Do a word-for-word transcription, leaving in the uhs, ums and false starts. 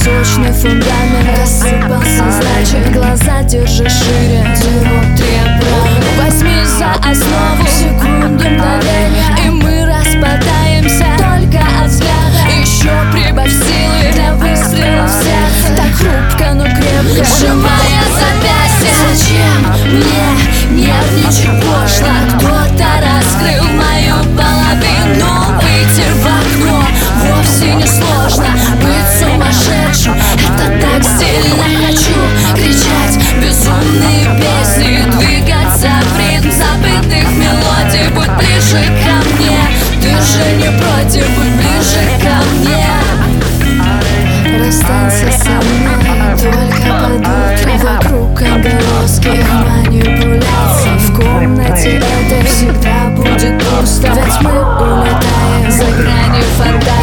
Прочный фундамент рассыпался, значит глаза держи шире. Внутри правда, возьми за основу секунду мгновения, и мы распадаемся только от взгляда. Еще прибавь силы для выстрела в сердце, так хрупко, но крепко сжимая запястье. Зачем мне нервничать пошло? Кто-то раскрыл мою половину. Выйти в окно вовсе не сложно. Быть сумасшедшим — это так стильно. Хочу кричать безумные песни, двигаться в ритм забытых мелодий. Будь ближе ко мне, ты же не против, будь ближе ко мне. Расстанься со мной только под утро. Вокруг отголоски манипуляций. В комнате это всегда будет пусто, ведь мы улетаем за грани фантазии.